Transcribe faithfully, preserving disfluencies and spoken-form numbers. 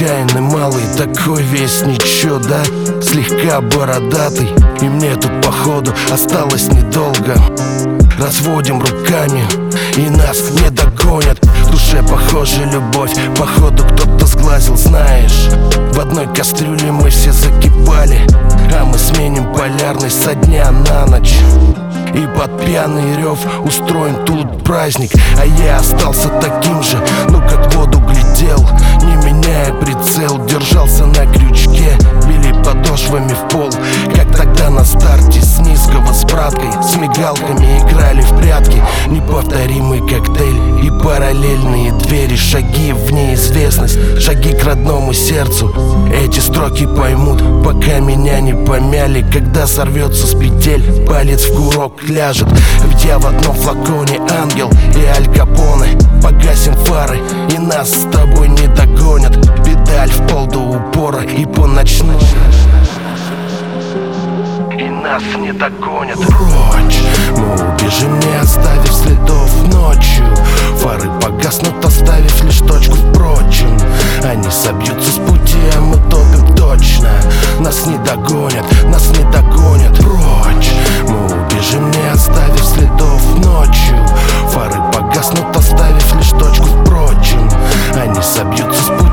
отчаянный малый, такой весь ничего, да? Слегка бородатый, и мне тут походу осталось недолго. Разводим руками, и нас не догонят. В душе, похоже, любовь, походу кто-то сглазил, знаешь. В одной кастрюле мы все закипали, а мы сменим полярность со дня на ночь. И под пьяный рев устроим тут праздник. А я остался таким же, ну как в воду глядел, не меняя прицел, держался на крючке. Били подошвами в пол, как тогда на старте с низкого с браткой. С мигалками играли в прятки. Неповторимый коктейль и параллельные двери. Шаги в неизвестность, шаги к родному сердцу. Эти строки поймут, пока меня не помяли. Когда сорвется с петель, палец в курок ляжет. Ведь я в одном флаконе ангел и Аль Капоне. Погасим фары, и нас с тобой не догонят. Педаль в пол до упора и по ночной, и нас не догонят. Прочь мы убежим, не оставив следов ночью. Фары погаснут, оставив лишь точку. Впрочем, они собьются с пути, а мы топим точно. Нас не догонят, нас не догонят. Прочь мы убежим, не оставив следов ночью. Фары погаснут, оставив лишь точку. Впрочем, они собьются с пути.